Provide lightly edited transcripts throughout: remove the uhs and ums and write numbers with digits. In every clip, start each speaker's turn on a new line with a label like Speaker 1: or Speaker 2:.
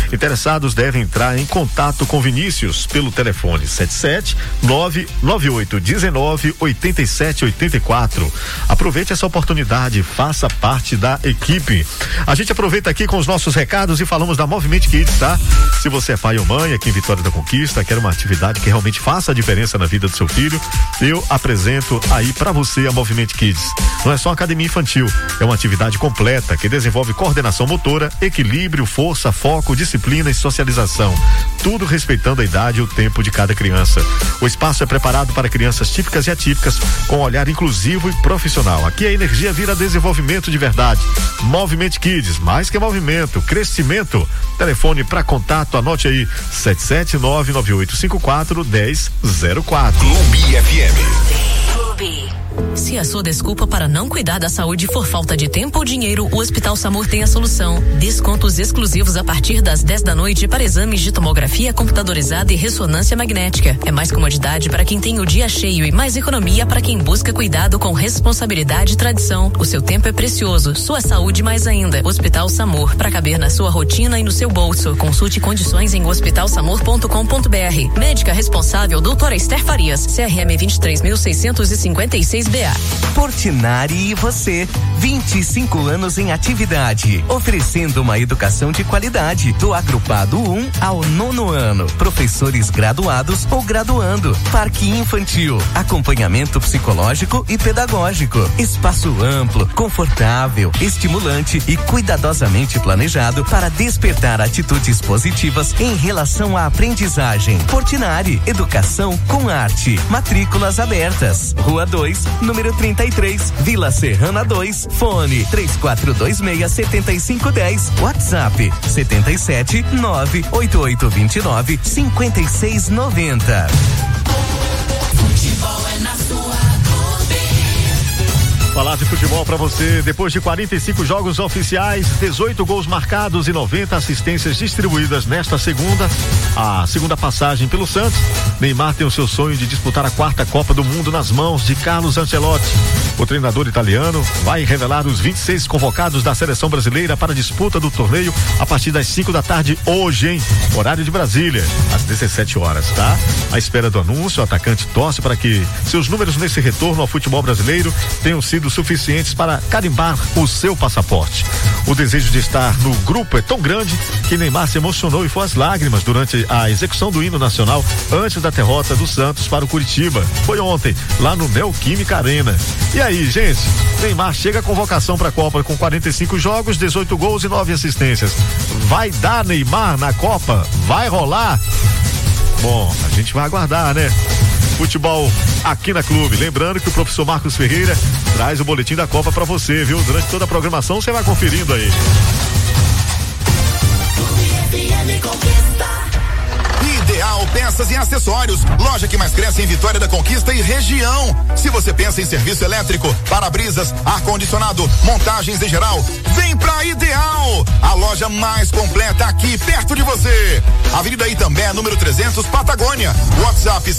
Speaker 1: Interessados devem entrar em contato com Vinícius pelo telefone 77-99819-8784. Aproveite essa oportunidade, faça parte da equipe. A gente aproveita aqui com os nossos recados e falamos da Movimento Kids, tá? Se você é pai ou mãe aqui em Vitória da Conquista, quer uma atividade que realmente faça a diferença na vida do seu filho, eu apresento aí pra você a Movimento Kids. Não é só academia infantil, é uma atividade completa que desenvolve coordenação motora, equilíbrio, força, foco, disciplina e socialização. Tudo respeitando a idade e o tempo de cada criança. O espaço é preparado para crianças típicas e atípicas, com um olhar inclusivo e profissional. Aqui a energia vira desenvolvimento de verdade. Movimento Kids, mais que movimento, crescimento. Telefone para contato, anote aí, 77998541004.
Speaker 2: Clube FM.
Speaker 3: Se a sua desculpa para não cuidar da saúde for falta de tempo ou dinheiro, o Hospital SAMUR tem a solução. Descontos exclusivos a partir das 10 da noite para exames de tomografia computadorizada e ressonância magnética. É mais comodidade para quem tem o dia cheio e mais economia para quem busca cuidado com responsabilidade e tradição. O seu tempo é precioso, sua saúde mais ainda. Hospital SAMUR, para caber na sua rotina e no seu bolso. Consulte condições em hospitalsamur.com.br. Médica responsável, doutora Esther Farias, CRM 23.656 BA.
Speaker 4: Portinari e você, 25 anos em atividade, oferecendo uma educação de qualidade, do agrupado 1 ao 9º ano, professores graduados ou graduando, parque infantil, acompanhamento psicológico e pedagógico, espaço amplo, confortável, estimulante e cuidadosamente planejado para despertar atitudes positivas em relação à aprendizagem. Portinari, educação com arte, matrículas abertas, Rua 2, número 33, Vila Serrana 2, fone 3426-7510, WhatsApp 77-98829-5690.
Speaker 5: Futebol é na sua
Speaker 1: Falar de futebol pra você, depois de 45 jogos oficiais, 18 gols marcados e 90 assistências distribuídas nesta segunda, a segunda passagem pelo Santos, Neymar tem o seu sonho de disputar a 4ª Copa do Mundo nas mãos de Carlos Ancelotti. O treinador italiano vai revelar os 26 convocados da seleção brasileira para a disputa do torneio a partir das 5 da tarde hoje, hein? Horário de Brasília, às 17 horas, tá? À espera do anúncio, o atacante torce para que seus números nesse retorno ao futebol brasileiro tenham sido suficientes para carimbar o seu passaporte. O desejo de estar no grupo é tão grande que Neymar se emocionou e foi às lágrimas durante a execução do hino nacional antes da derrota do Santos para o Curitiba. Foi ontem, lá no Neoquímica Arena. E aí, gente, Neymar chega à convocação para a Copa com 45 jogos, 18 gols e 9 assistências. Vai dar Neymar na Copa? Vai rolar? Bom, a gente vai aguardar, né? Futebol aqui na Clube. Lembrando que o professor Marcos Ferreira traz o boletim da Copa pra você, viu? Durante toda a programação você vai conferindo aí.
Speaker 2: Ideal Peças e Acessórios, loja que mais cresce em Vitória da Conquista e região. Se você pensa em serviço elétrico, para-brisas, ar-condicionado, montagens em geral, vem pra Ideal, a loja mais completa aqui perto de você. Avenida Itambé, número 300, Patagônia. WhatsApp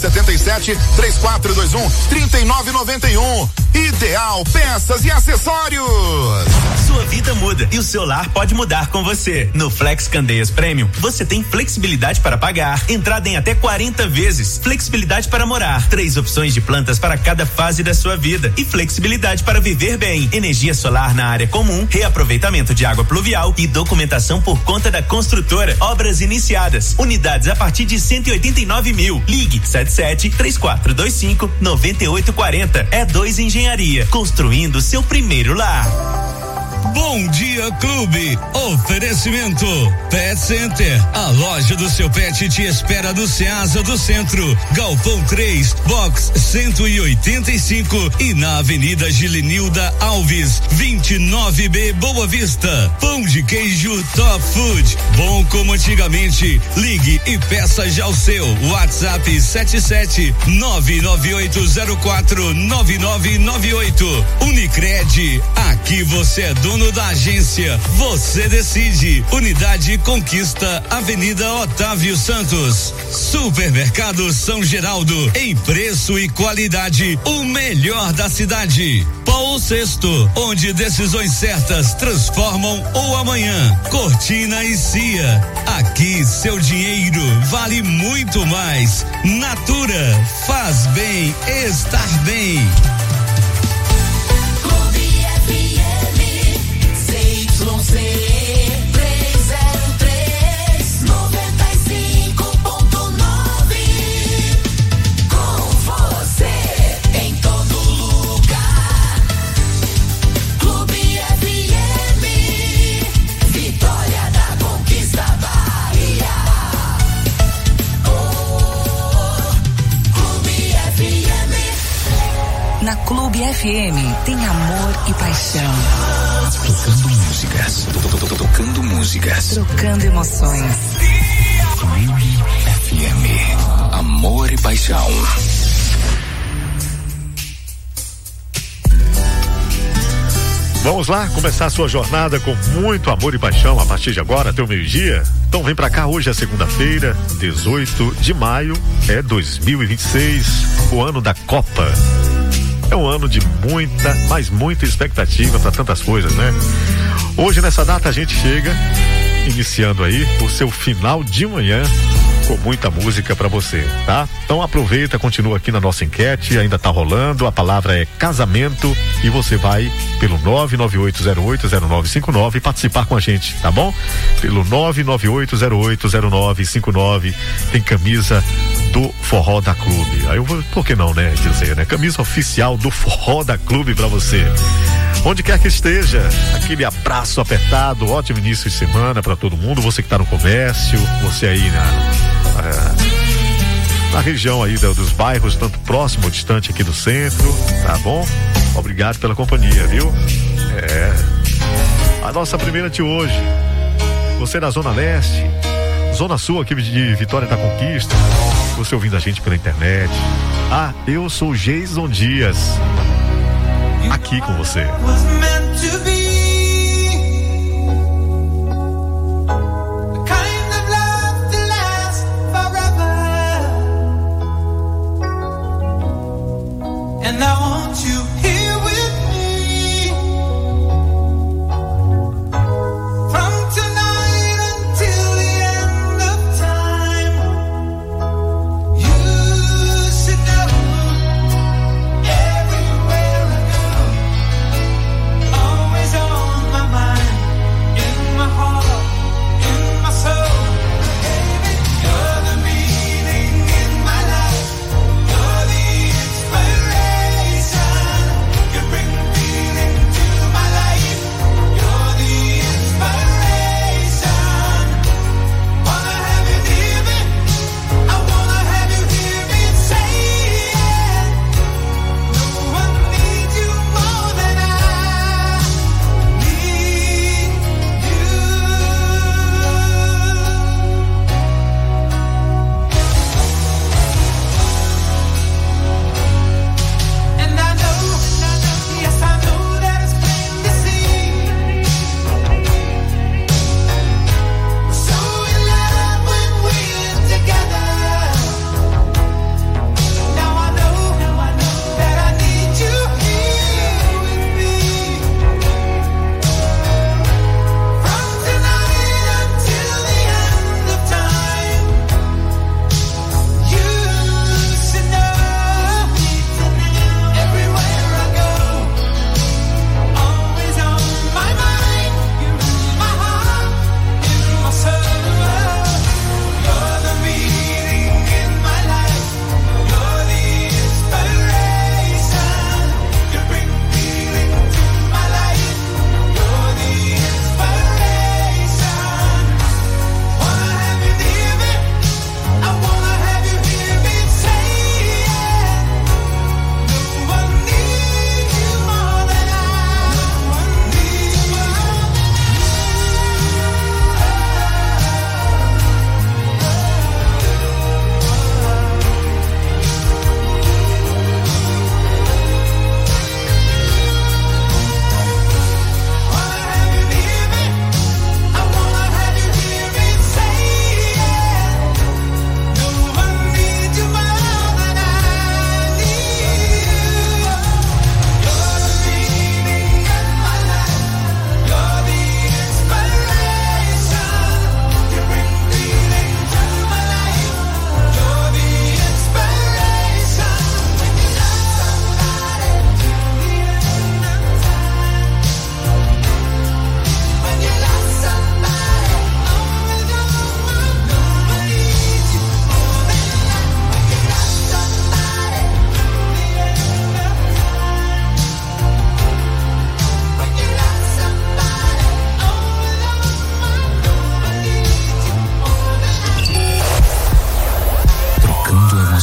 Speaker 2: 77-3421-3991. Ideal Peças e Acessórios.
Speaker 6: Sua vida muda e o seu lar pode mudar com você. No Flex Candeias Premium, você tem flexibilidade para pagar, entrada em até 40 vezes, flexibilidade para morar, 3 opções de plantas para cada fase da sua vida e flexibilidade para viver bem. Energia solar na área comum, reaproveitamento de água pluvial e documentação por conta da construtora. Obras iniciadas, unidades a partir de 189 mil. Ligue 77-3425-9840. É 2 Engenharia, construindo seu primeiro lar.
Speaker 7: Bom Dia Clube, oferecimento Pet Center, a loja do seu pet te espera no Ceasa do Centro, Galpão 3, box 185 e na Avenida Gilenilda Alves, 29B Boa Vista. Pão de queijo Top Food, bom como antigamente. Ligue e peça já o seu. WhatsApp 77-998049998. Unicred, aqui você é dono da agência, você decide. Unidade Conquista, Avenida Otávio Santos. Supermercado São Geraldo, em preço e qualidade, o melhor da cidade. Pão Sexto, onde decisões certas transformam o amanhã. Cortina e Cia, aqui Aqui seu dinheiro vale muito mais. Natura, faz bem estar bem.
Speaker 5: Clube FM, ZYC 303, 95.9. Com você em todo lugar. Clube FM, Vitória da Conquista, Bahia. Clube FM.
Speaker 8: Na Clube FM tem amor e paixão.
Speaker 7: Tocando músicas. Tocando músicas.
Speaker 8: Trocando emoções.
Speaker 7: Clube FM. Amor e paixão.
Speaker 1: Vamos lá começar a sua jornada com muito amor e paixão a partir de agora até o meio-dia. Então vem pra cá, hoje é segunda-feira, 18 de maio, é 2026, o ano da Copa. É um ano de muita, mas muita expectativa para tantas coisas, né? Hoje nessa data a gente chega iniciando aí o seu final de manhã com muita música para você, tá? Então aproveita, continua aqui na nossa enquete, ainda tá rolando, a palavra é casamento e você vai pelo 998080959 participar com a gente, tá bom? Pelo 998080959 tem camisa do Forró da Clube. Aí eu vou, por que não, né, dizer, né? Camisa oficial do Forró da Clube pra você. Onde quer que esteja, aquele abraço apertado, ótimo início de semana pra todo mundo, você que tá no comércio, você aí na região aí dos bairros, tanto próximo ou distante aqui do centro, tá bom? Obrigado pela companhia, viu? A nossa primeira de hoje, você na Zona Leste, Zona Sul aqui de Vitória da Conquista, você ouvindo a gente pela internet. Eu sou Jason Dias, aqui com você.
Speaker 5: And I want you here with me from tonight until the end of time. You should know everywhere I go, always on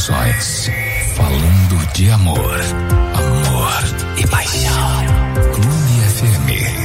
Speaker 7: gerações, falando de amor, amor e paixão. Clube FM.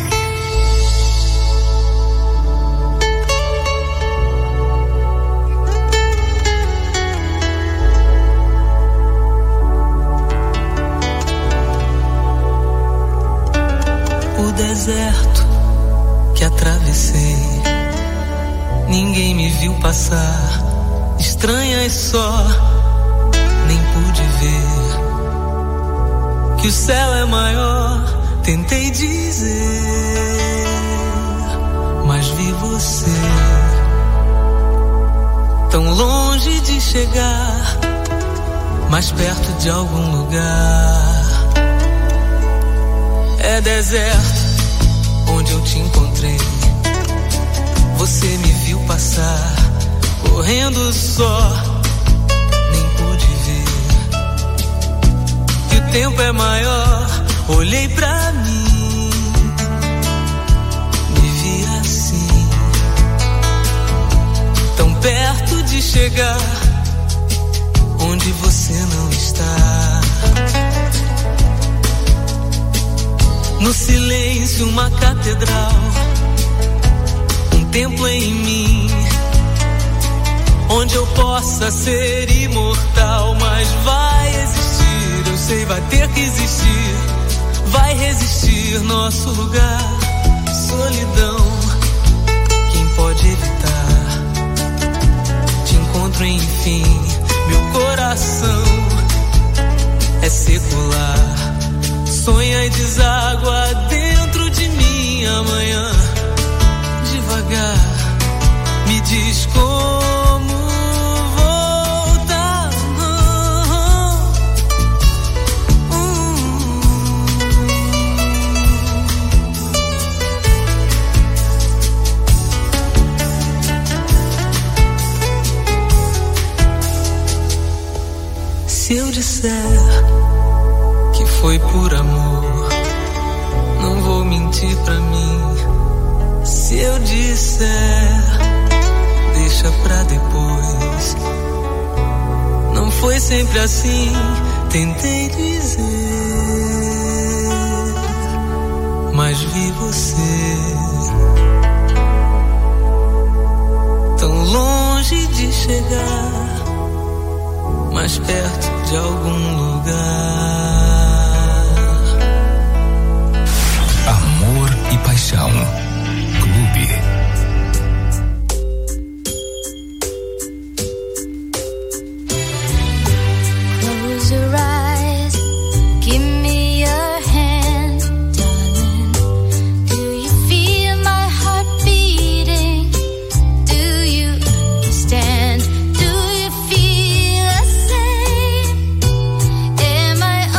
Speaker 9: O deserto que atravessei, ninguém me viu passar. Estranhas só, nem pude ver que o céu é maior. Tentei dizer, mas vi você tão longe de chegar, mais perto de algum lugar. É deserto onde eu te encontrei. Você me viu passar, correndo só, nem pude ver que o tempo é maior. Olhei pra mim, me vi assim, tão perto de chegar onde você não está. No silêncio, uma catedral, um templo em mim, onde eu possa ser imortal. Mas vai existir, eu sei, vai ter que existir, vai resistir nosso lugar. Solidão, quem pode evitar? Te encontro enfim, meu coração é secular. Sonha e deságua dentro de mim amanhã. Devagar, me diz como voltar. Se eu disser que foi por amor, não vou mentir pra mim. Se eu disser, deixa pra depois. Não foi sempre assim, tentei dizer, mas vi você tão longe de chegar, mais perto de algum lugar.
Speaker 7: Amor e paixão. Clube.
Speaker 10: Close your eyes, give me your hand, darling. Do you feel my heart beating? Do you understand? Do you feel the same? Am I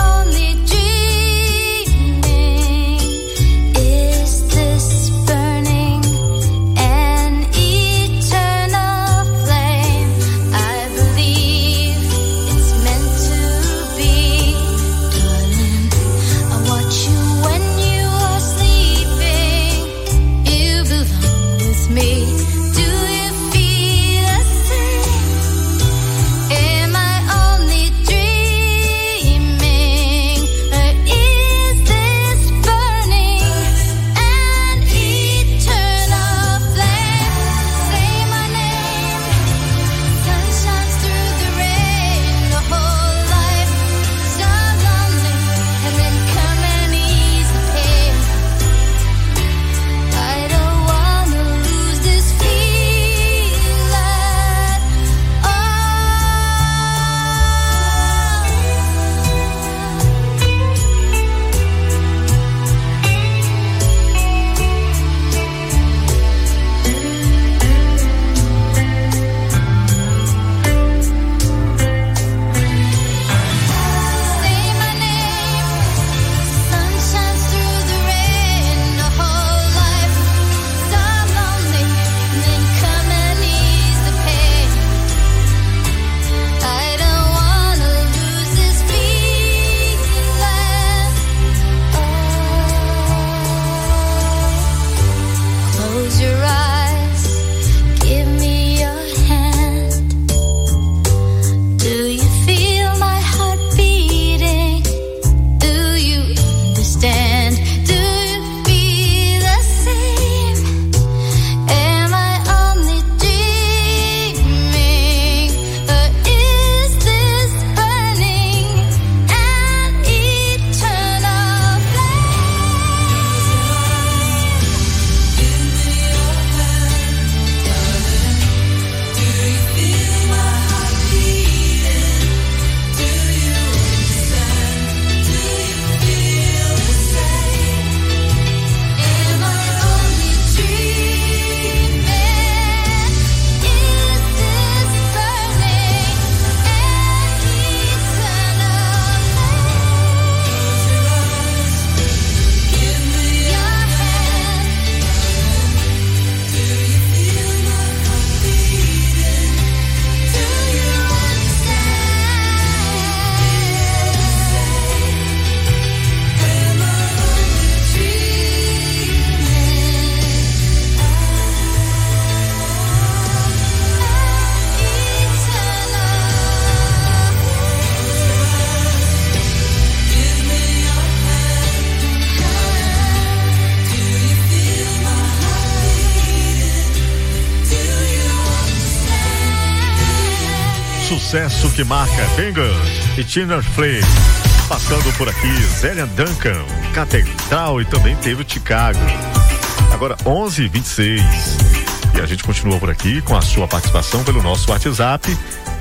Speaker 1: Sucesso que marca Bangers e Tina Fey. Passando por aqui, Zélia Duncan, Catedral e também teve o Chicago. Agora 11h26. E a gente continua por aqui com a sua participação pelo nosso WhatsApp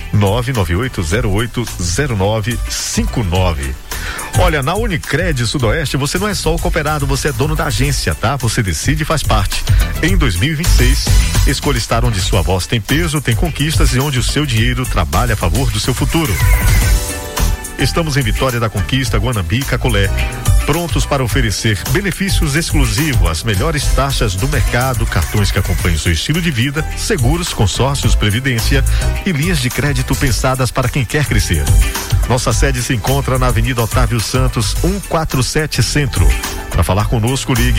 Speaker 1: 998080959. Olha, na Unicred Sudoeste você não é só o cooperado, você é dono da agência, tá? Você decide e faz parte. Em 2026, escolha estar onde sua voz tem peso, tem conquistas e onde o seu dinheiro trabalha a favor do seu futuro. Estamos em Vitória da Conquista, Guanambi e Cacolé, prontos para oferecer benefícios exclusivos, as melhores taxas do mercado, cartões que acompanham seu estilo de vida, seguros, consórcios, previdência e linhas de crédito pensadas para quem quer crescer. Nossa sede se encontra na Avenida Otávio Santos, 147 Centro. Para falar conosco, ligue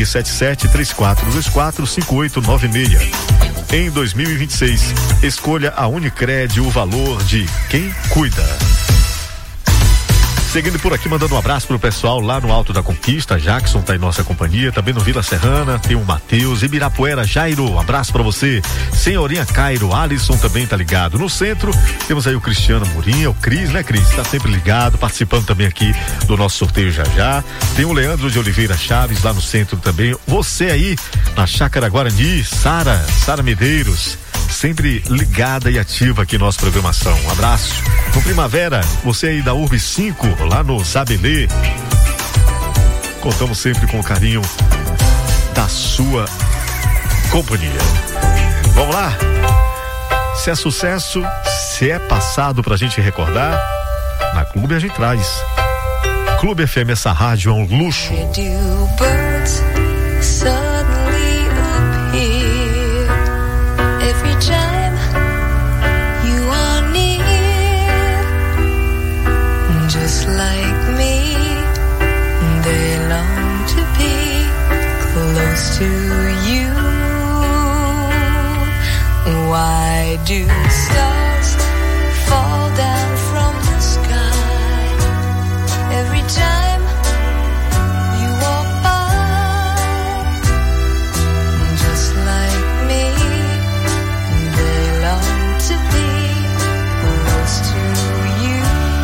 Speaker 1: 77-3424-5896. Em 2026, escolha a Unicred, o valor de quem cuida. Seguindo por aqui, mandando um abraço pro pessoal lá no Alto da Conquista. Jackson tá em nossa companhia, também no Vila Serrana, tem o Matheus, Ibirapuera, Jairo, um abraço pra você. Senhorinha Cairo, Alisson também tá ligado. No centro, temos aí o Cristiano Murinha, o Cris, né, Cris? Tá sempre ligado, participando também aqui do nosso sorteio já. Tem o Leandro de Oliveira Chaves lá no centro também. Você aí na Chácara Guarani, Sara Medeiros, sempre ligada e ativa aqui na nossa programação. Um abraço. No Primavera, você aí da Urb 5, lá no Zabelê. Contamos sempre com o carinho da sua companhia. Vamos lá? Se é sucesso, se é passado pra gente recordar, na Clube a gente traz. Clube FM, essa rádio é um luxo.
Speaker 9: Just like me, they long to be close to you. Why do stars fall down from the sky every time you walk by? Just like me, they long to be close to you.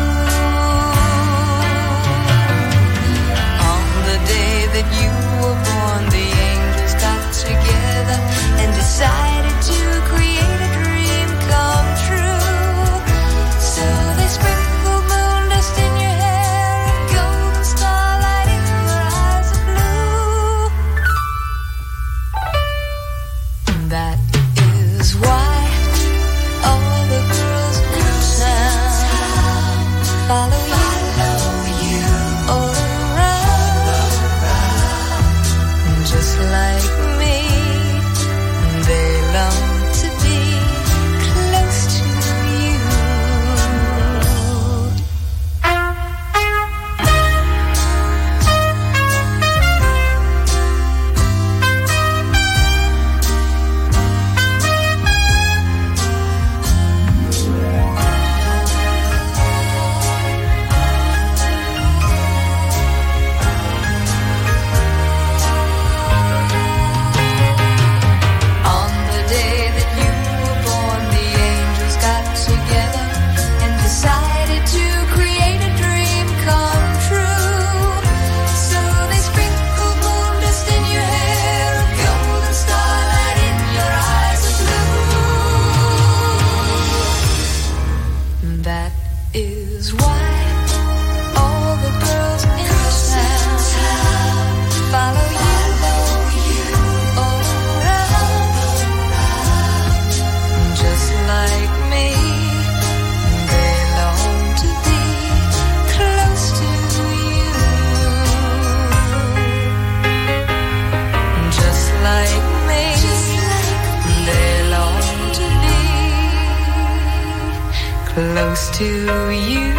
Speaker 9: That you were born, the angels got together and decided to create a dream come true. So they sprinkled moon dust in your hair and golden starlight in your eyes of blue. That is why all the girls in town follow you. Just like me, they long to be close to you. Close to you.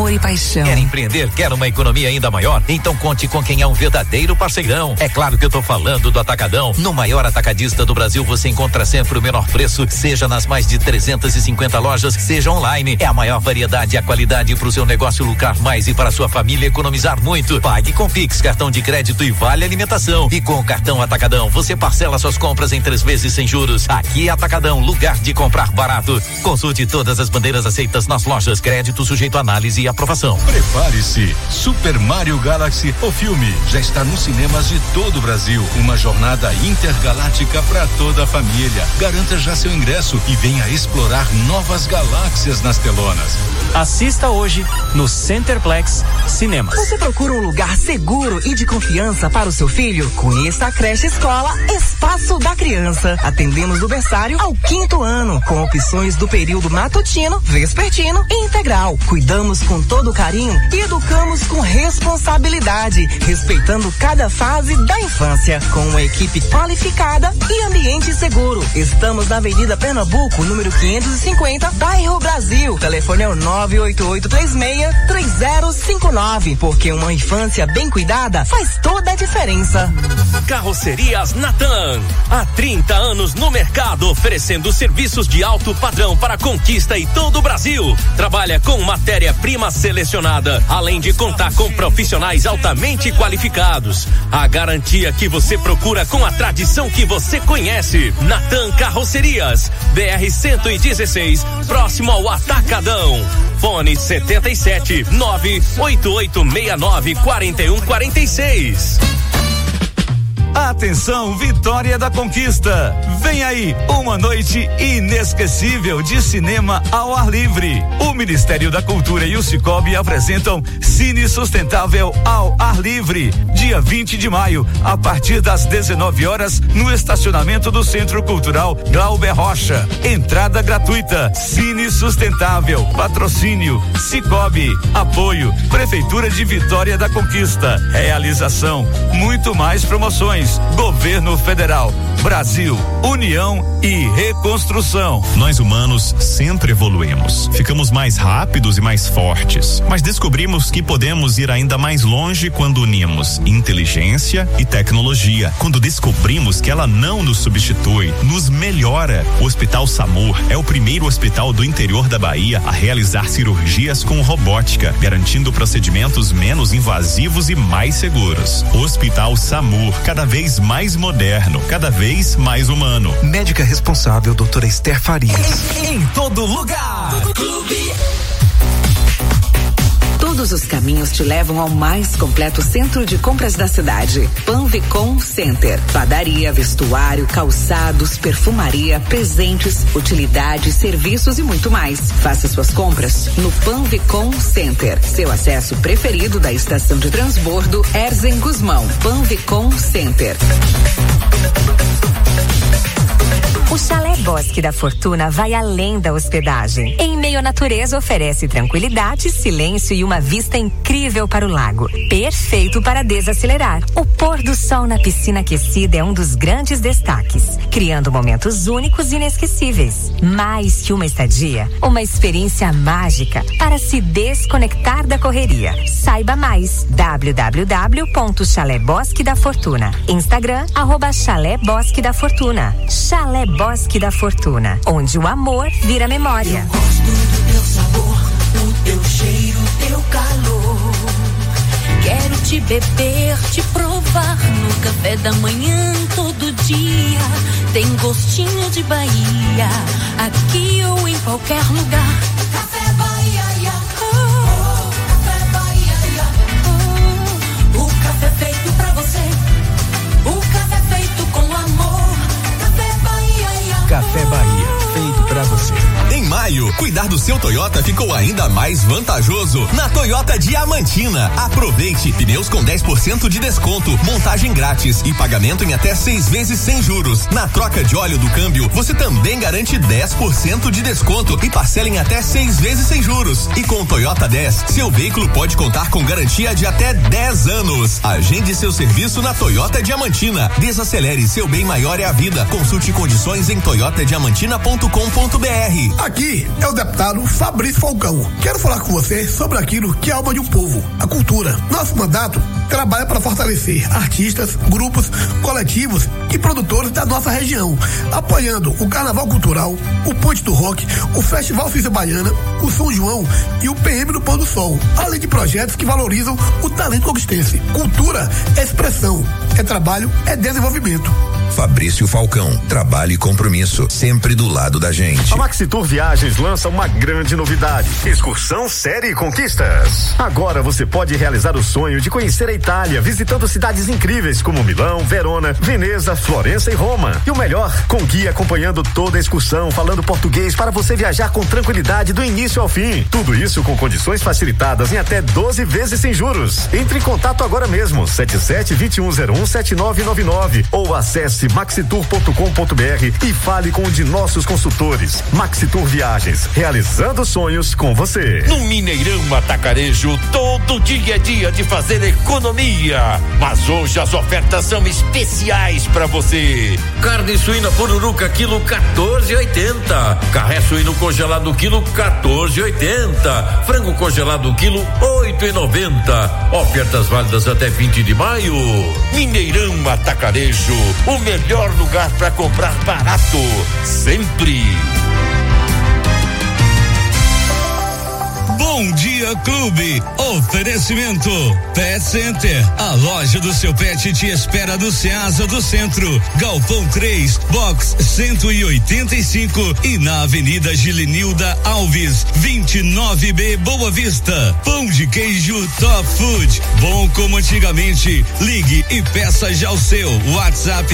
Speaker 8: amor e paixão.
Speaker 11: Quer empreender? Quer uma economia ainda maior? Então conte com quem é um verdadeiro parceirão. É claro que eu tô falando do Atacadão. No maior atacadista do Brasil, você encontra sempre o menor preço, seja nas mais de 350 lojas, seja online. É a maior variedade e a qualidade para o seu negócio lucrar mais e para a sua família economizar muito. Pague com Pix, cartão de crédito e vale alimentação. E com o cartão Atacadão, você parcela suas compras em 3 vezes sem juros. Aqui é Atacadão, lugar de comprar barato. Consulte todas as bandeiras aceitas nas lojas. Crédito sujeito a análise e aprovação.
Speaker 12: Prepare-se. Super Mario Galaxy, o filme, já está nos cinemas de todo o Brasil. Uma jornada intergaláctica para toda a família. Garanta já seu ingresso e venha explorar novas galáxias nas telonas.
Speaker 13: Assista hoje no Centerplex Cinemas.
Speaker 14: Você procura um lugar seguro e de confiança para o seu filho? Conheça a creche escola Espaço da Criança. Atendemos do berçário ao 5º ano, com opções do período matutino, vespertino e integral. Cuidamos com todo carinho e educamos com responsabilidade, respeitando cada fase da infância, com uma equipe qualificada e ambiente seguro. Estamos na Avenida Pernambuco, número 550, bairro Brasil. Telefone é o 988363059, porque uma infância bem cuidada faz toda a diferença.
Speaker 15: Carrocerias Natan, há 30 anos no mercado, oferecendo serviços de alto padrão para Conquista e todo o Brasil. Trabalha com matéria-prima selecionada, além de contar com profissionais altamente qualificados. A garantia que você procura com a tradição que você conhece. Natan Carrocerias, BR-116, próximo ao Atacadão. Fone 77 98869 4146.
Speaker 16: Atenção, Vitória da Conquista. Vem aí uma noite inesquecível de cinema ao ar livre. O Ministério da Cultura e o Cicobi apresentam Cine Sustentável ao ar livre, dia 20 de maio, a partir das 19 horas, no estacionamento do Centro Cultural Glauber Rocha. Entrada gratuita. Cine Sustentável. Patrocínio Cicobi. Apoio Prefeitura de Vitória da Conquista. Realização Muito Mais Promoções. Governo Federal, Brasil, União e Reconstrução.
Speaker 17: Nós humanos sempre evoluímos. Ficamos mais rápidos e mais fortes, mas descobrimos que podemos ir ainda mais longe quando unimos inteligência e tecnologia. Quando descobrimos que ela não nos substitui, nos melhora. O Hospital SAMUR é o primeiro hospital do interior da Bahia a realizar cirurgias com robótica, garantindo procedimentos menos invasivos e mais seguros. Hospital SAMUR, cada vez mais moderno, cada vez mais humano.
Speaker 18: Médica responsável, doutora Esther Farias.
Speaker 19: Em todo lugar. Clube.
Speaker 8: Todos os caminhos te levam ao mais completo centro de compras da cidade. Panvicom Center. Padaria, vestuário, calçados, perfumaria, presentes, utilidades, serviços e muito mais. Faça suas compras no Panvicom Center. Seu acesso preferido da estação de transbordo Erzen Guzmão. Panvicom Center.
Speaker 20: O Chalé Bosque da Fortuna vai além da hospedagem. Em meio à natureza, oferece tranquilidade, silêncio e uma vista incrível para o lago. Perfeito para desacelerar. O pôr do sol na piscina aquecida é um dos grandes destaques, criando momentos únicos e inesquecíveis. Mais que uma estadia, uma experiência mágica para se desconectar da correria. Saiba mais. www.chalébosque da Fortuna. Instagram, @Chalé Bosque da Fortuna. Chalé Bosque da Fortuna, onde o amor vira memória.
Speaker 19: Eu gosto do teu sabor, o teu cheiro, o teu calor. Quero te beber, te provar no café da manhã todo dia. Tem gostinho de Bahia, aqui ou em qualquer lugar. Café Bahia, café Bahia, o café feito pra você, o café feito com amor.
Speaker 18: Café Bahia, feito pra você.
Speaker 21: Em maio, cuidar do seu Toyota ficou ainda mais vantajoso na Toyota Diamantina. Aproveite pneus com 10% de desconto, montagem grátis e pagamento em até 6 vezes sem juros. Na troca de óleo do câmbio, você também garante 10% de desconto e parcela em até 6 vezes sem juros. E com o Toyota 10, seu veículo pode contar com garantia de até 10 anos. Agende seu serviço na Toyota Diamantina. Desacelere, seu bem maior é a vida. Consulte condições em toyotadiamantina.com.br.
Speaker 22: Aqui é
Speaker 3: é o deputado Fabrício Falcão. Quero falar com você sobre aquilo que é a alma de um povo, a cultura. Nosso mandato trabalha para fortalecer artistas, grupos, coletivos e produtores da nossa região, apoiando o Carnaval Cultural, o Ponte do Rock, o Festival Cisa Baiana, o São João e o PM do Pôr do Sol, além de projetos que valorizam o talento conquistense. Cultura é expressão, é trabalho, é desenvolvimento.
Speaker 22: Fabrício Falcão, trabalho e compromisso, sempre do lado da gente.
Speaker 1: A Maxitur Viagens lança uma grande novidade: excursão série Conquistas. Agora você pode realizar o sonho de conhecer a Itália, visitando cidades incríveis como Milão, Verona, Veneza, Florença e Roma. E o melhor, com guia acompanhando toda a excursão, falando português para você viajar com tranquilidade do início ao fim. Tudo isso com condições facilitadas em até 12 vezes sem juros. Entre em contato agora mesmo, 77-2101-7999 ou acesse maxitur.com.br e fale com um de nossos consultores. Maxitur Viagens, realizando sonhos com você.
Speaker 23: No Mineirão Atacarejo, todo dia é dia de fazer economia, mas hoje as ofertas são especiais para você. Carne suína pururuca quilo 14,80, carré suíno congelado quilo 14,80, frango congelado quilo 8,90. Ofertas válidas até 20 de maio. Mineirão Atacarejo, o melhor lugar para comprar barato, sempre.
Speaker 7: Bom Dia Clube, oferecimento Pet Center, a loja do seu pet te espera no Ceasa do Centro, Galpão 3, box 185 e na Avenida Gilenilda Alves, 29B, Boa Vista. Pão de queijo Top Food, bom como antigamente. Ligue e peça já o seu. WhatsApp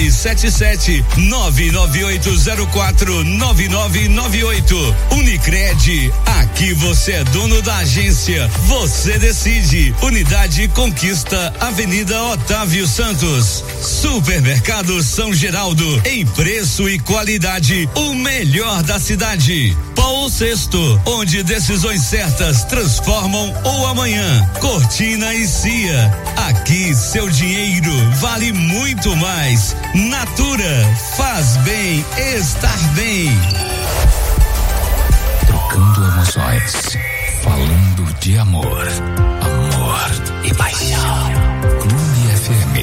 Speaker 7: 77-99804-9998. Unicred, aqui você é dono da agência, você decide. Unidade Conquista, Avenida Otávio Santos. Supermercado São Geraldo, em preço e qualidade, o melhor da cidade. Paulo VI, onde decisões certas transformam o amanhã. Cortina e Cia, aqui seu dinheiro vale muito mais. Natura, faz bem estar bem.
Speaker 24: Trocando emoções, falando de amor, amor e paixão. Clube FM.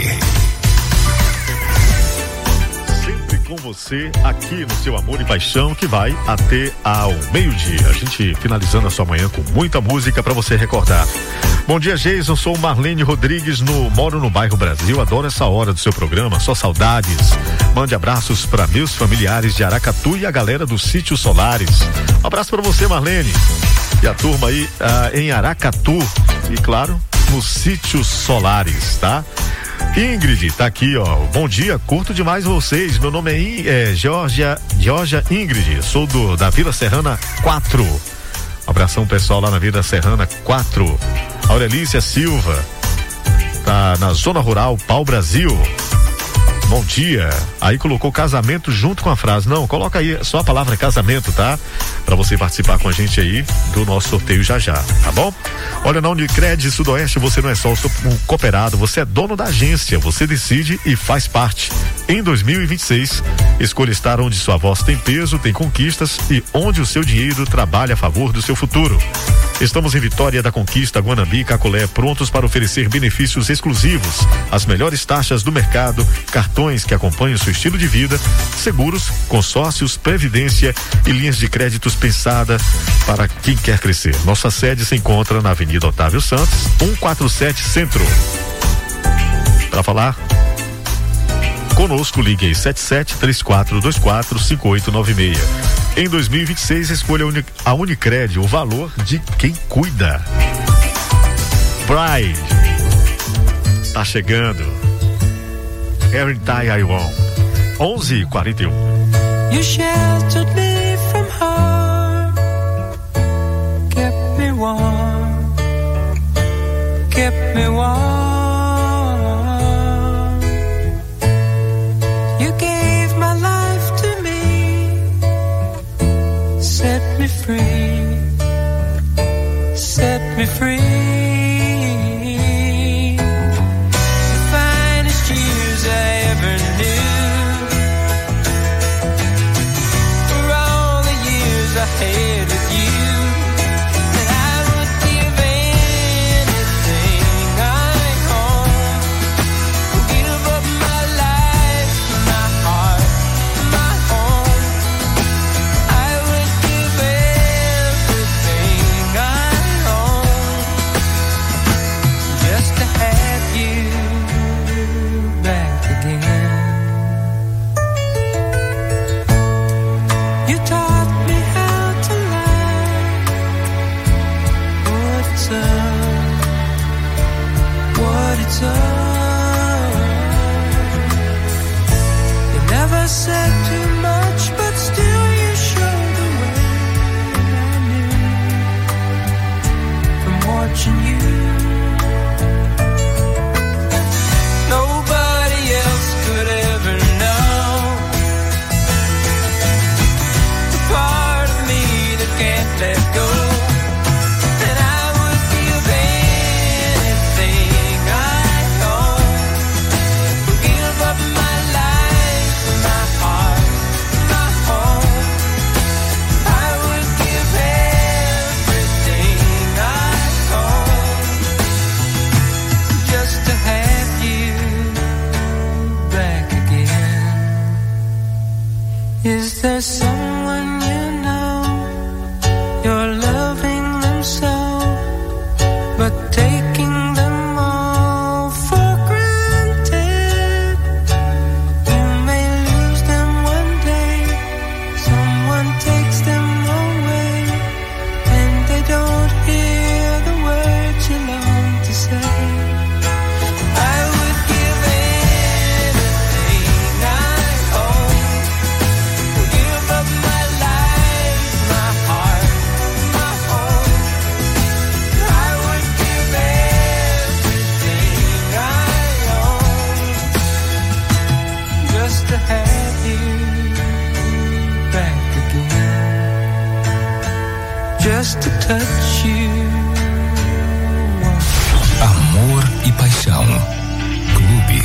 Speaker 1: Sempre com você aqui no seu Amor e Paixão, que vai até ao meio-dia. A gente finalizando a sua manhã com muita música para você recordar. Bom dia, Jason, sou Marlene Rodrigues, moro no bairro Brasil, adoro essa hora do seu programa, só saudades. Mande abraços para meus familiares de Aracatu e a galera do Sítio Solares. Um abraço para você, Marlene, e a turma aí em Aracatu e, claro, no Sítio Solares, tá? Ingrid tá aqui, ó. Bom dia, curto demais vocês. Meu nome é Georgia Ingrid, sou da Vila Serrana 4. Abração pessoal lá na Vila Serrana 4. Aurelícia Silva, tá na Zona Rural Pau Brasil. Bom dia. Aí colocou casamento junto com a frase. Não, coloca aí só a palavra casamento, tá? Pra você participar com a gente aí do nosso sorteio já, tá bom? Olha, na Unicred Sudoeste você não é só um cooperado, você é dono da agência, você decide e faz parte. Em 2026, escolha estar onde sua voz tem peso, tem conquistas e onde o seu dinheiro trabalha a favor do seu futuro. Estamos em Vitória da Conquista, Guanambi e Cacolé, prontos para oferecer benefícios exclusivos, as melhores taxas do mercado, cartões que acompanham seu estilo de vida, seguros, consórcios, previdência e linhas de créditos pensadas para quem quer crescer. Nossa sede se encontra na Avenida Otávio Santos, 147 Centro. Para falar conosco, ligue aí 77-3424-5896. Em 2026, escolha a Unicred, o valor de quem cuida. Bride tá chegando. Every Time I Want, 11:41.
Speaker 5: You sheltered me from harm, kept me warm, kept me warm. You gave my life to me, set me free, set me free. Ahead with you. there someone you know, you're loving them so, but taking them all for granted? You may lose them one day, someone takes them away, and they don't hear the words you long to say. I would give anything I own, give up my life, my heart, my home. I would give everything I own just to have you back again, just to touch you.
Speaker 24: Amor e paixão. Clube.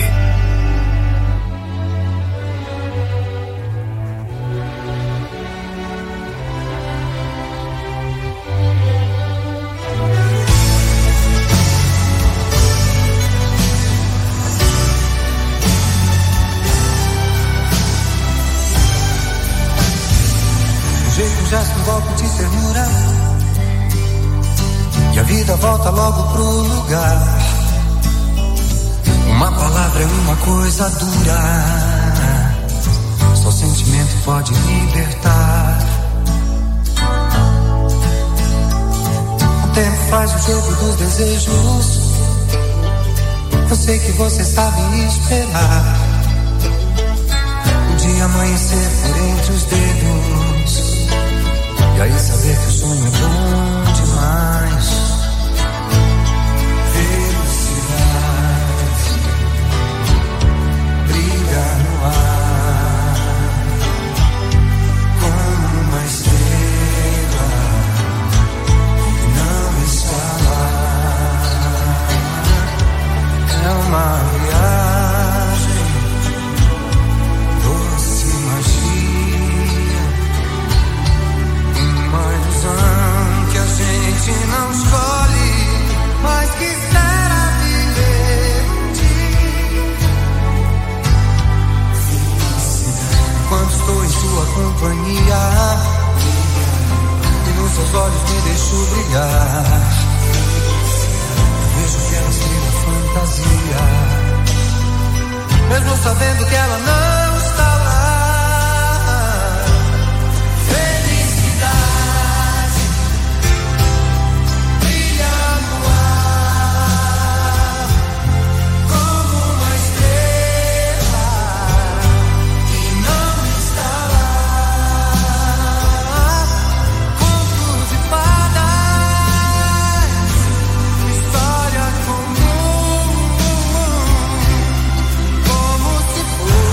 Speaker 5: Um jeito, um gesto, um golpe de ternura, e a vida volta logo pro lugar. Uma palavra é uma coisa dura, só sentimento pode libertar. O tempo faz o jogo dos desejos, eu sei que você sabe esperar. O dia amanhecer por entre os dedos, e aí saber que o sonho é bom demais. Felicidade brilha no ar como uma estrela que não está lá. É uma viagem, doce magia, uma ilusão que a gente não escolhe, mas que espera viver um dia. Quando estou em sua companhia e nos seus olhos me deixo brilhar, eu vejo que ela estrela fantasia, mesmo sabendo que ela não está lá. Felicidade brilha no ar como uma estrela que não está lá. Contos de fadas, história comum, como se fosse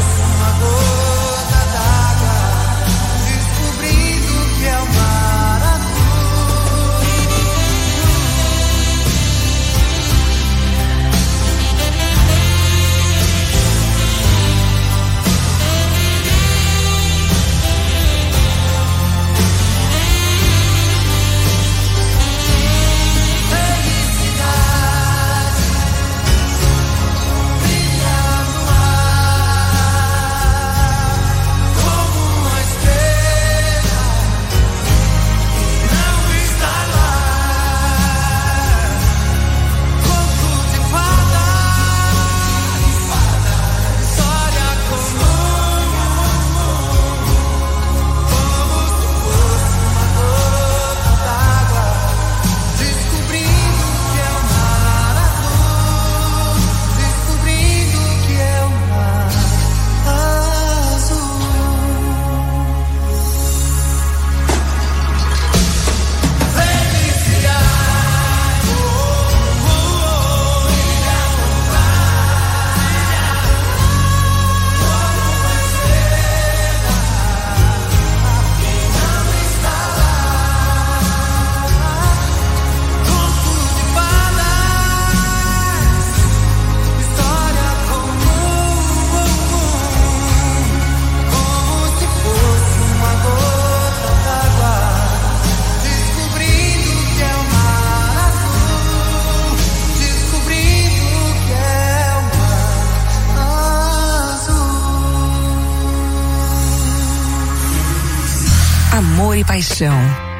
Speaker 14: e paixão.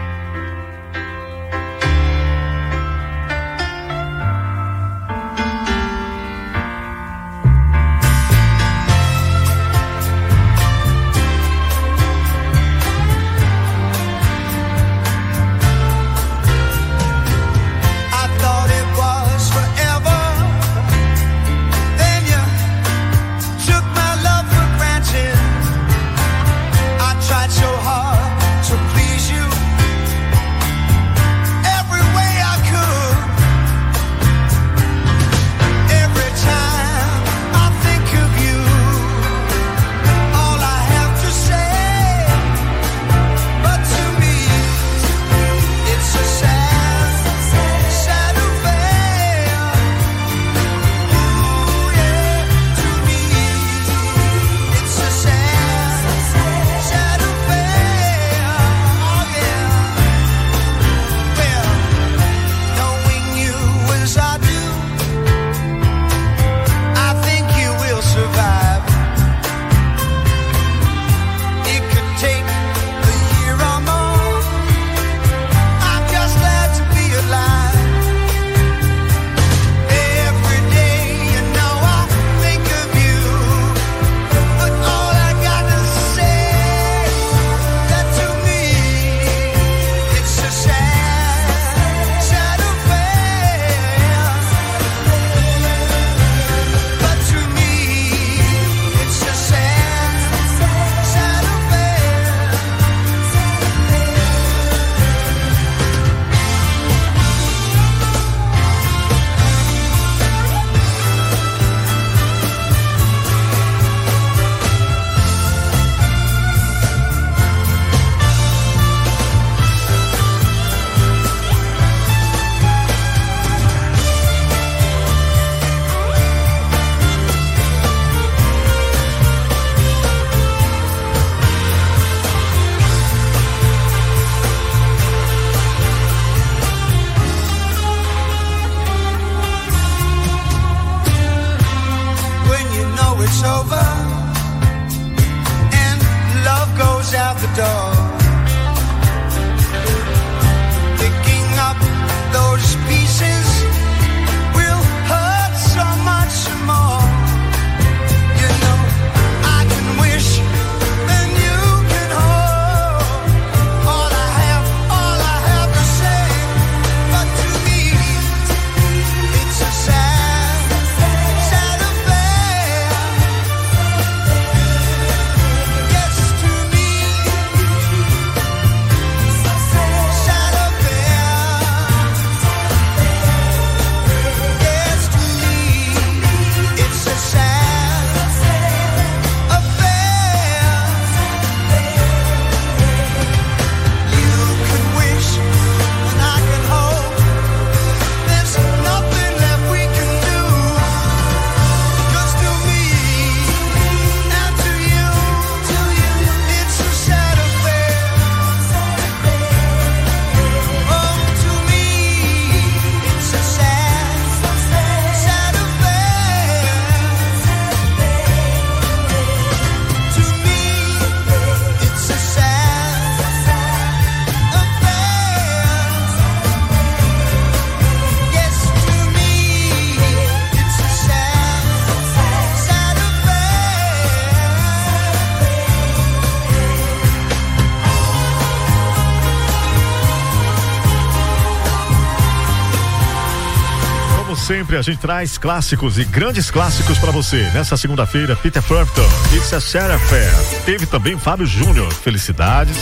Speaker 1: Sempre a gente traz clássicos e grandes clássicos pra você. Nessa segunda-feira, Peter Frampton, It's a Sad Affair. Teve também Fábio Júnior, Felicidades.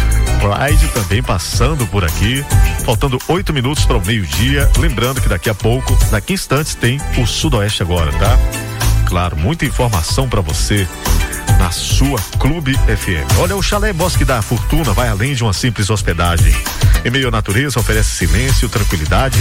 Speaker 1: Pride também passando por aqui. Faltando 8 minutos para o meio-dia. Lembrando que daqui a pouco, daqui a instantes, tem o Sudoeste agora, tá? Claro, muita informação pra você na sua Clube FM. Olha, o Chalé Bosque da Fortuna vai além de uma simples hospedagem. Em meio à natureza, oferece silêncio, tranquilidade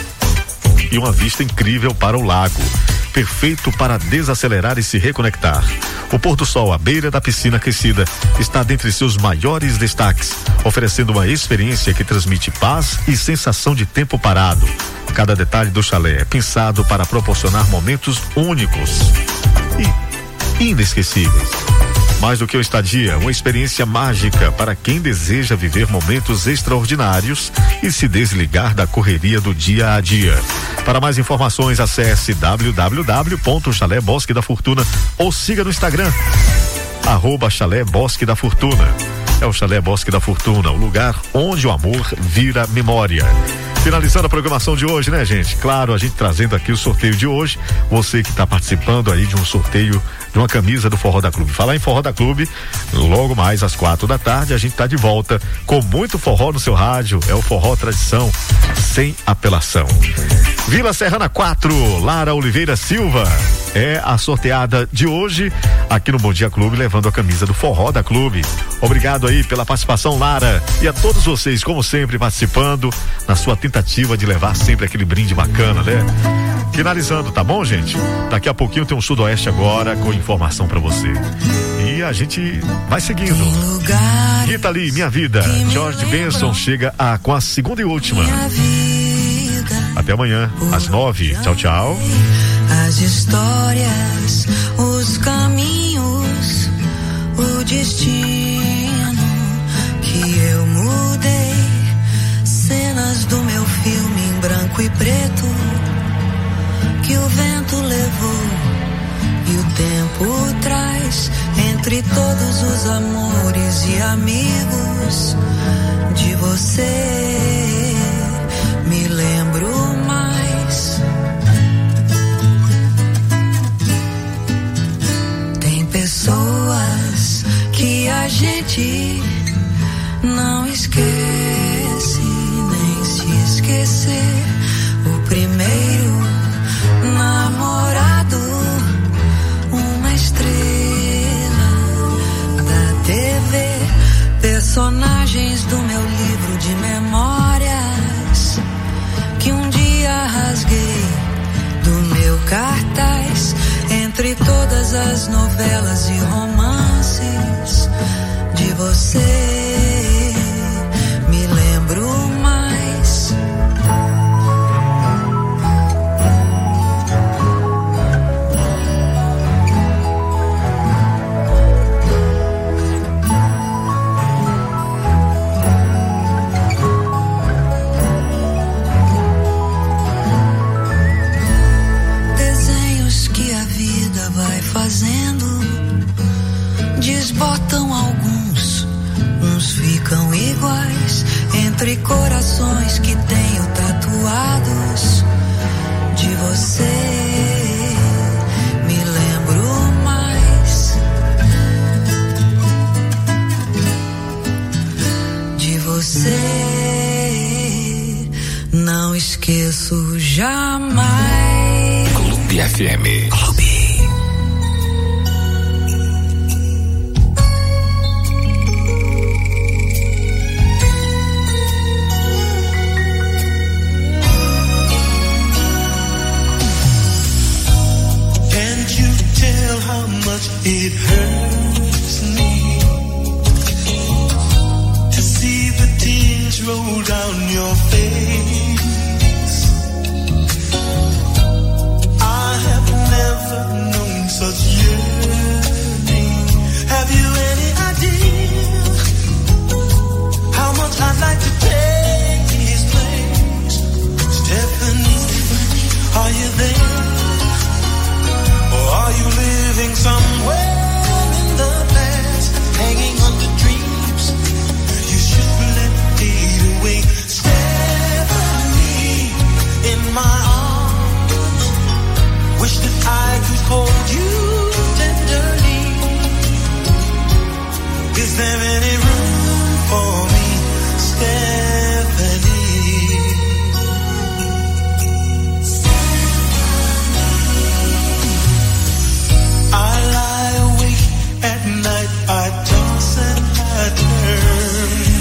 Speaker 1: e uma vista incrível para o lago, perfeito para desacelerar e se reconectar. O pôr do sol à beira da piscina aquecida está dentre seus maiores destaques, oferecendo uma experiência que transmite paz e sensação de tempo parado. Cada detalhe do chalé é pensado para proporcionar momentos únicos e inesquecíveis. Mais do que uma estadia, uma experiência mágica para quem deseja viver momentos extraordinários e se desligar da correria do dia a dia. Para mais informações, acesse www.Chalé Bosque da Fortuna ou siga no Instagram, @Chalé Bosque da Fortuna. É o Chalé Bosque da Fortuna, o lugar onde o amor vira memória. Finalizando a programação de hoje, né, gente? Claro, a gente trazendo aqui o sorteio de hoje. Você que está participando aí de um sorteio de uma camisa do Forró da Clube. Falar em Forró da Clube, logo mais às 4h a gente tá de volta com muito forró no seu rádio. É o Forró Tradição, sem apelação. Vila Serrana 4, Lara Oliveira Silva é a sorteada de hoje aqui no Bom Dia Clube, levando a camisa do Forró da Clube. Obrigado aí pela participação, Lara, e a todos vocês, como sempre, participando na sua tentativa de levar sempre aquele brinde bacana, né? Finalizando, tá bom, gente? Daqui a pouquinho tem um Sudoeste agora com informação pra você. E a gente vai seguindo. Rita Lee, Minha Vida. George Benson chega com a segunda e última. Até amanhã, às 9h. Tchau, tchau.
Speaker 5: As histórias, os caminhos, o destino que eu mudei. Cenas do meu filme em branco e preto que o vento levou e o tempo traz. Entre todos os amores e amigos de você me lembro mais. Tem pessoas que a gente não esquece, nem se esquecer. O primeiro namorado, uma estrela da TV, personagens do meu livro de memórias que um dia rasguei do meu cartaz. Entre todas as novelas e romances de você me lembro mais. Vai fazendo, desbotam alguns, uns ficam iguais. Entre corações que tenho tatuados de você me lembro mais. De você não esqueço jamais.
Speaker 24: Clube FM.
Speaker 5: Clube.
Speaker 2: How much it hurts me to see the tears roll down your face. I have never known such yearning. Have you any idea how much I'd like to take his place? Stephanie, are you there? Or are you living somewhere in the past, hanging on to dreams you should let fade away? Stephanie, in my arms, wish that I could hold you tenderly. Is there any room for me, Stephanie? I toss and I turn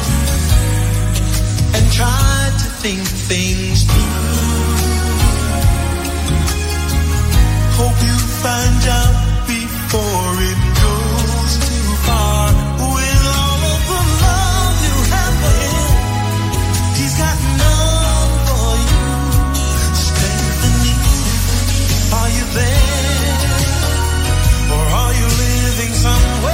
Speaker 2: and try to think things through. Hope you find out before it goes too far. With all of the love you have for him, he's got none for you. Stephanie, are you there? Or are you living somewhere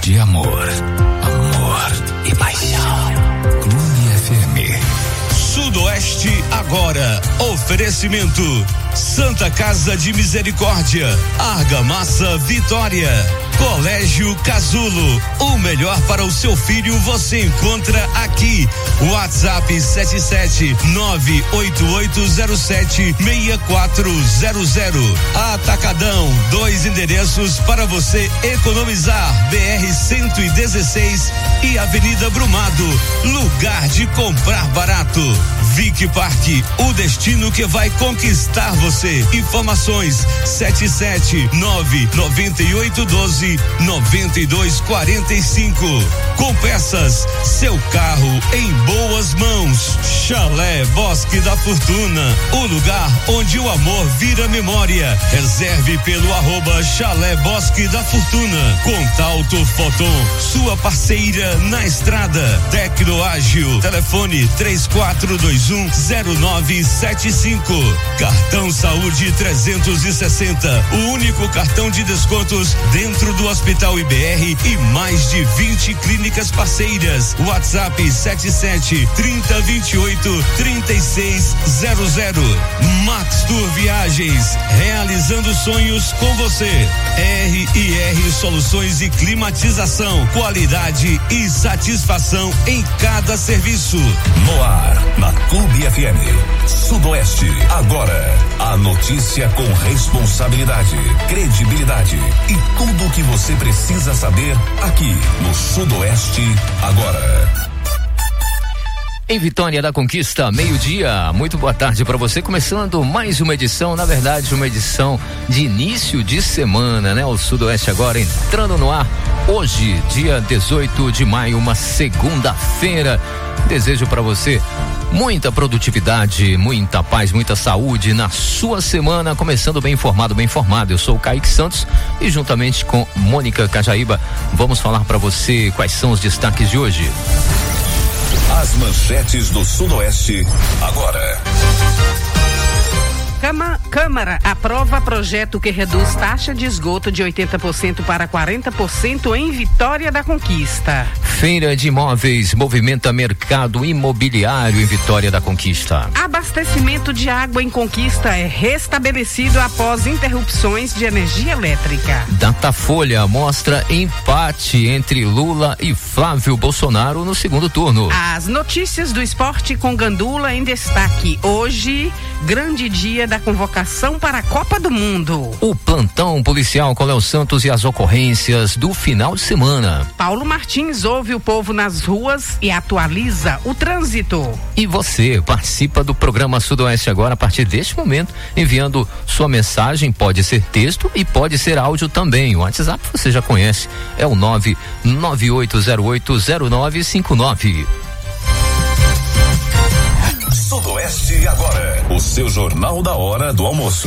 Speaker 24: de amor, amor e paixão. Clube FM.
Speaker 7: Sudoeste agora. Oferecimento Santa Casa de Misericórdia, Argamassa Vitória, Colégio Casulo. O melhor para o seu filho você encontra aqui. WhatsApp 77988076400. Atacadão, 2 endereços para você economizar. BR-116 e Avenida Brumado. Lugar de comprar barato. Vic Parque, o destino que vai conquistar você. Informações 77998129245. Com peças, seu carro em boas mãos. Chalé Bosque da Fortuna, o lugar onde o amor vira memória. Reserve pelo @Chalé Bosque da Fortuna. Contalto Foton, sua parceira na estrada. Tecnoágil, telefone 34210975. Cartão Saúde 360, o único cartão de descontos dentro do Hospital IBR e mais de 20 clínicas parceiras. WhatsApp 77-3028-3600. Max Tour Viagens, realizando sonhos com você. R&R Soluções e Climatização, qualidade e satisfação em cada serviço.
Speaker 21: No ar, na Clube FM. Sudoeste, agora. A notícia com responsabilidade, credibilidade e tudo o que você precisa saber aqui no Sudoeste agora.
Speaker 4: Em Vitória da Conquista, meio-dia. Muito boa tarde para você. Começando mais uma edição, na verdade, uma edição de início de semana, né? O Sudoeste agora entrando no ar. Hoje, dia 18 de maio, uma segunda-feira. Desejo para você muita produtividade, muita paz, muita saúde na sua semana, começando bem informado, bem informado. Eu sou o Kaique Santos e juntamente com Mônica Cajaíba vamos falar para você quais são os destaques de hoje.
Speaker 21: As manchetes do Sudoeste agora.
Speaker 6: Câmara aprova projeto que reduz taxa de esgoto de 80% para 40% em Vitória da Conquista.
Speaker 4: Feira de Imóveis movimenta mercado imobiliário em Vitória da Conquista.
Speaker 6: Abastecimento de água em Conquista é restabelecido após interrupções de energia elétrica.
Speaker 4: Datafolha mostra empate entre Lula e Flávio Bolsonaro no segundo turno.
Speaker 6: As notícias do esporte com Gandula em destaque. Hoje, grande dia da convocação para a Copa do Mundo.
Speaker 4: O plantão policial com Léo Santos e as ocorrências do final de semana.
Speaker 6: Paulo Martins ouve o povo nas ruas e atualiza o trânsito.
Speaker 4: E você participa do programa Sudoeste agora a partir deste momento, enviando sua mensagem, pode ser texto e pode ser áudio também. O WhatsApp você já conhece, é o 998080959.
Speaker 21: Sudoeste agora, o seu Jornal da Hora do Almoço.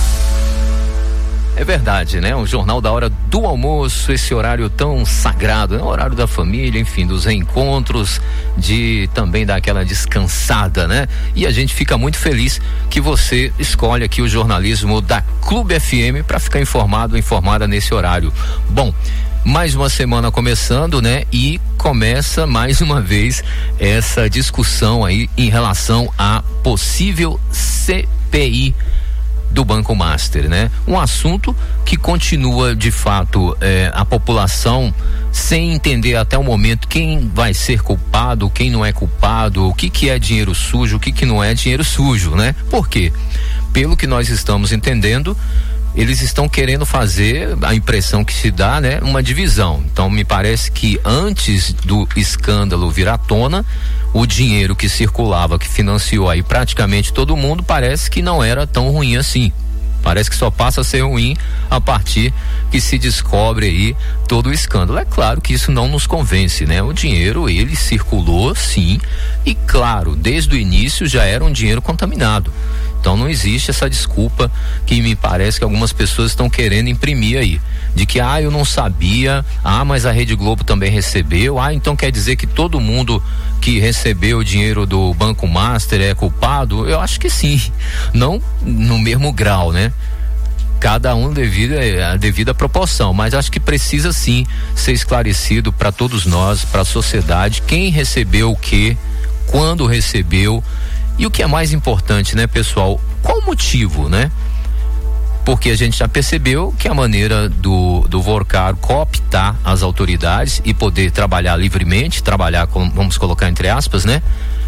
Speaker 4: É verdade, né? O Jornal da Hora do Almoço, esse horário tão sagrado, né? O horário da família, enfim, dos reencontros, de também dar aquela descansada, né? E a gente fica muito feliz que você escolhe aqui o jornalismo da Clube FM para ficar informada nesse horário. Bom, mais uma semana começando, né? E começa mais uma vez essa discussão aí em relação à possível CPI do Banco Master, né? Um assunto que continua, de fato, a população sem entender até o momento quem vai ser culpado, quem não é culpado, o que é dinheiro sujo, o que não é dinheiro sujo, né? Por quê? Pelo que nós estamos entendendo, eles estão querendo fazer, a impressão que se dá, né, uma divisão. Então me parece que antes do escândalo vir à tona, o dinheiro que circulava, que financiou aí praticamente todo mundo, parece que não era tão ruim assim. Parece que só passa a ser ruim a partir que se descobre aí todo o escândalo. É claro que isso não nos convence, né? O dinheiro, ele circulou sim, e claro, desde o início já era um dinheiro contaminado. Então não existe essa desculpa que me parece que algumas pessoas estão querendo imprimir aí, de que eu não sabia, mas a Rede Globo também recebeu, então quer dizer que todo mundo que recebeu o dinheiro do Banco Master é culpado? Eu acho que sim, não no mesmo grau, né? cada um devido à devida proporção, mas acho que precisa sim ser esclarecido para todos nós, para a sociedade, quem recebeu o quê, quando recebeu e o que é mais importante, né, pessoal, qual o motivo, né? Porque a gente já percebeu que a maneira do Vorcaro cooptar as autoridades e poder trabalhar livremente, vamos colocar entre aspas, né?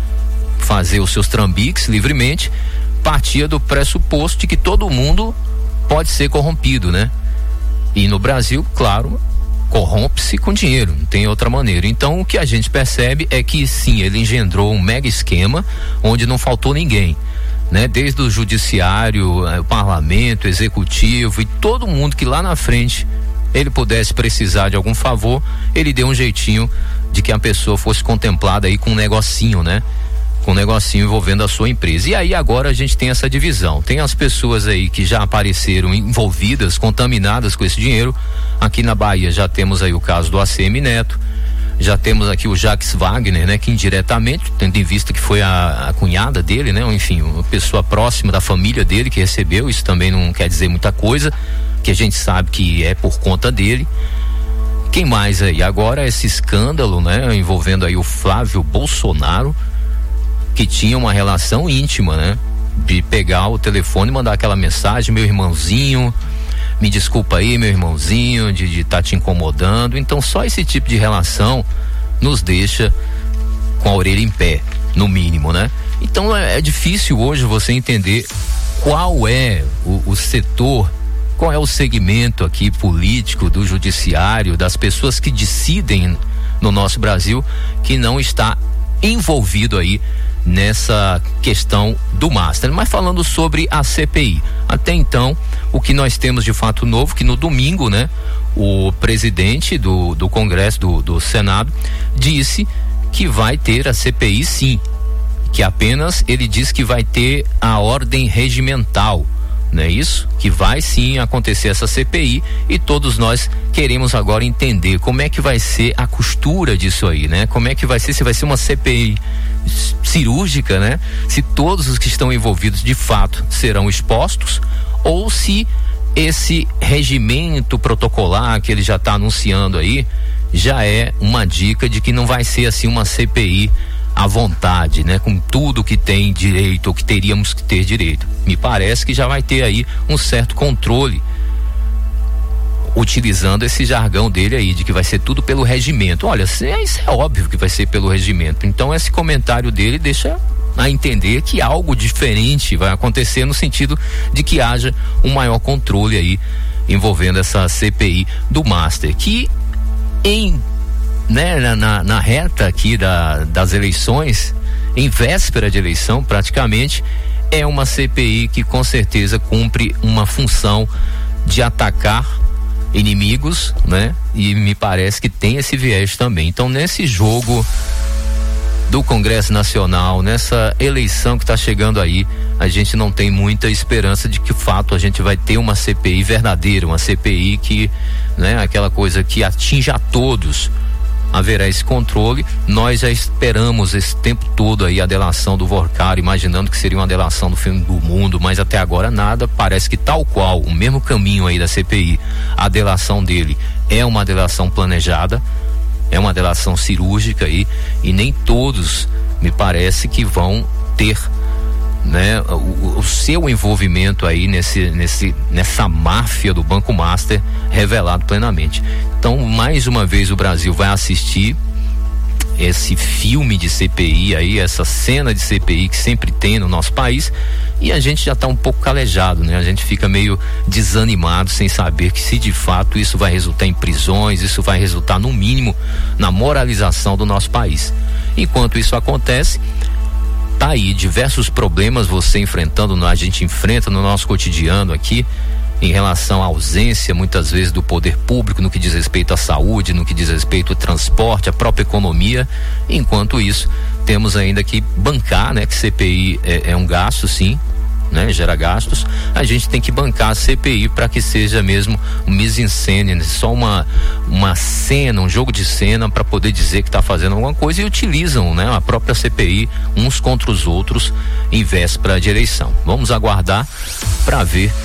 Speaker 4: Fazer os seus trambiques livremente, partia do pressuposto de que todo mundo pode ser corrompido, né? E no Brasil, claro, corrompe-se com dinheiro, não tem outra maneira. Então o que a gente percebe é que sim, ele engendrou um mega esquema onde não faltou ninguém, né? Desde o judiciário, o parlamento, o executivo e todo mundo que lá na frente ele pudesse precisar de algum favor, ele deu um jeitinho de que a pessoa fosse contemplada aí com um negocinho, né? Com um negocinho envolvendo a sua empresa. E aí agora a gente tem essa divisão. Tem as pessoas aí que já apareceram envolvidas, contaminadas com esse dinheiro. Aqui na Bahia já temos aí o caso do ACM Neto, já temos aqui o Jacques Wagner, né? Que indiretamente, tendo em vista que foi a cunhada dele, né? Enfim, uma pessoa próxima da família dele que recebeu, isso também não quer dizer muita coisa, que a gente sabe que é por conta dele. Quem mais aí? Agora esse escândalo, né? Envolvendo aí o Flávio Bolsonaro, que tinha uma relação íntima, né? De pegar o telefone e mandar aquela mensagem: meu irmãozinho, me desculpa aí, meu irmãozinho, de tá te incomodando. Então só esse tipo de relação nos deixa com a orelha em pé, no mínimo, né? Então é difícil hoje você entender qual é o setor, qual é o segmento aqui político do judiciário, das pessoas que decidem no nosso Brasil, que não está envolvido aí nessa questão do Master. Mas falando sobre a CPI, até então o que nós temos de fato novo, que no domingo, né, o presidente do Congresso, do Senado, disse que vai ter a CPI sim, que apenas ele diz que vai ter a ordem regimental, não é isso? Que vai sim acontecer essa CPI, e todos nós queremos agora entender como é que vai ser a costura disso aí, né? Como é que vai ser, se vai ser uma CPI cirúrgica, né? Se todos os que estão envolvidos de fato serão expostos, ou se esse regimento protocolar que ele já está anunciando aí já é uma dica de que não vai ser assim uma CPI à vontade, né? Com tudo que tem direito ou que teríamos que ter direito. Me parece que já vai ter aí um certo controle, utilizando esse jargão dele aí, de que vai ser tudo pelo regimento. Olha, isso é óbvio que vai ser pelo regimento. Então esse comentário dele deixa a entender que algo diferente vai acontecer, no sentido de que haja um maior controle aí envolvendo essa CPI do Master, que na reta aqui das eleições, em véspera de eleição praticamente, é uma CPI que com certeza cumpre uma função de atacar inimigos, né? E me parece que tem esse viés também. Então, nesse jogo do Congresso Nacional, nessa eleição que está chegando aí, a gente não tem muita esperança de que, de fato, a gente vai ter uma CPI verdadeira, uma CPI que, né, aquela coisa que atinja a todos. Haverá esse controle. Nós já esperamos esse tempo todo aí a delação do Vorcaro, imaginando que seria uma delação do fim do mundo, mas até agora nada. Parece que, tal qual o mesmo caminho aí da CPI, a delação dele é uma delação planejada, é uma delação cirúrgica aí, e nem todos, me parece, que vão ter, né, o seu envolvimento aí nessa máfia do Banco Master revelado plenamente. Então, mais uma vez, o Brasil vai assistir esse filme de CPI aí, essa cena de CPI que sempre tem no nosso país, e a gente já está um pouco calejado, né? A gente fica meio desanimado, sem saber que, se de fato isso vai resultar em prisões, isso vai resultar no mínimo na moralização do nosso país. Enquanto isso acontece, tá aí diversos problemas você enfrentando, a gente enfrenta no nosso cotidiano aqui, em relação à ausência, muitas vezes, do poder público no que diz respeito à saúde, no que diz respeito ao transporte, à própria economia. Enquanto isso, temos ainda que bancar, né? Que CPI é um gasto, sim, né? Gera gastos. A gente tem que bancar a CPI para que seja mesmo um mise-en-scène, né? Só uma cena, um jogo de cena, para poder dizer que está fazendo alguma coisa, e utilizam, né, a própria CPI uns contra os outros em véspera de eleição. Vamos aguardar para ver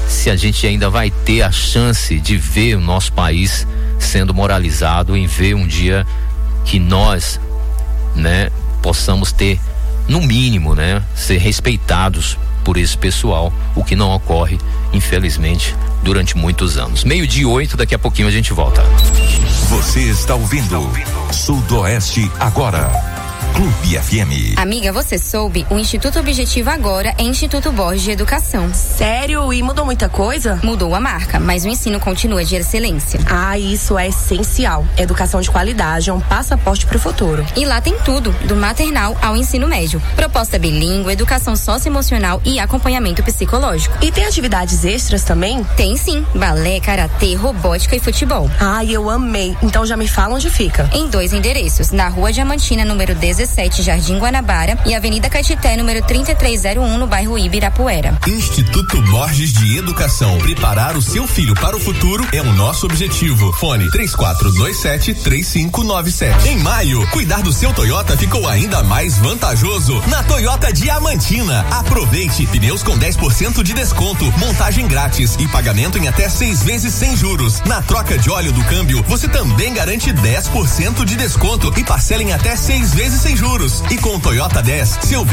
Speaker 4: se a gente ainda vai ter a chance de ver o nosso país sendo moralizado, em ver um dia que nós, né, possamos ter, no mínimo, né, ser respeitados por esse pessoal, o que não ocorre, infelizmente, durante muitos anos. 12:08, daqui a pouquinho a gente volta.
Speaker 21: Você está ouvindo Sudoeste Agora. Clube FM.
Speaker 9: Amiga, você soube? O Instituto Objetivo agora é Instituto Borges de Educação.
Speaker 10: Sério? E mudou muita coisa?
Speaker 9: Mudou a marca, mas o ensino continua de excelência.
Speaker 10: Ah, isso é essencial. Educação de qualidade é um passaporte para o futuro.
Speaker 9: E lá tem tudo, do maternal ao ensino médio. Proposta bilíngue, educação socioemocional e acompanhamento psicológico.
Speaker 10: E tem atividades extras também?
Speaker 9: Tem sim, balé, karatê, robótica e futebol.
Speaker 10: Ai, eu amei. Então já me fala onde fica.
Speaker 9: Em 2 endereços, na Rua Diamantina, número 17, Jardim Guanabara, e Avenida Caetité, número 3301, no bairro Ibirapuera.
Speaker 21: Instituto Borges de Educação. Preparar o seu filho para o futuro é o nosso objetivo. Fone 3427-3597. Em maio, cuidar do seu Toyota ficou ainda mais vantajoso na Toyota Diamantina. Aproveite pneus com 10% de desconto, montagem grátis e pagamento em até 6 vezes sem juros. Na troca de óleo do câmbio, você também garante 10% de desconto e parcela em até 6 vezes sem juros. E com o Toyota 10, seu